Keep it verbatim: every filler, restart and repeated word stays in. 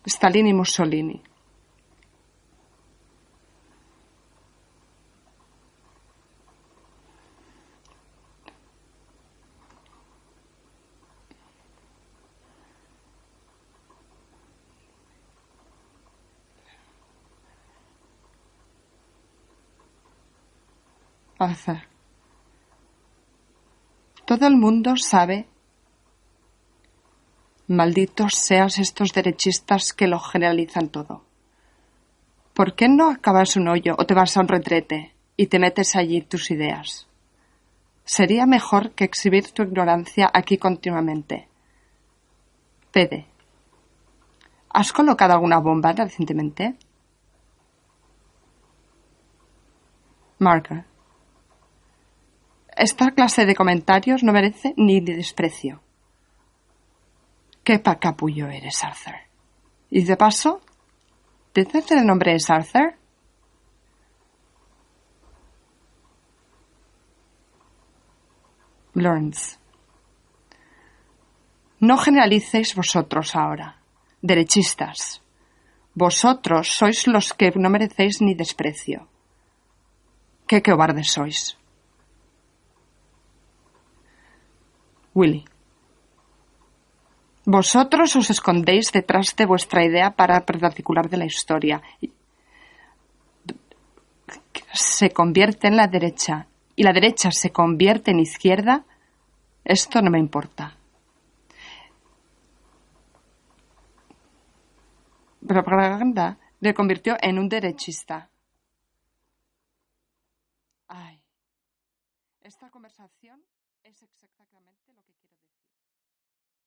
Stalin y Mussolini. Arthur. Todo el mundo sabe. Malditos seas estos derechistas que lo generalizan todo. ¿Por qué no acabas un hoyo o te vas a un retrete y te metes allí tus ideas? Sería mejor que exhibir tu ignorancia aquí continuamente. Pede. ¿Has colocado alguna bomba recientemente? Margaret. Esta clase de comentarios no merece ni desprecio. ¿Qué pa capullo eres, Arthur? Y de paso, ¿de dónde el nombre es Arthur? Lawrence. No generalicéis vosotros ahora, derechistas. Vosotros sois los que no merecéis ni desprecio. ¿Qué cobardes sois? Willy. Vosotros os escondéis detrás de vuestra idea para particular de la historia. Se convierte en la derecha y la derecha se convierte en izquierda. Esto no me importa. Propaganda le convirtió en un derechista. Ay. Esta conversación es exactamente lo que quiero.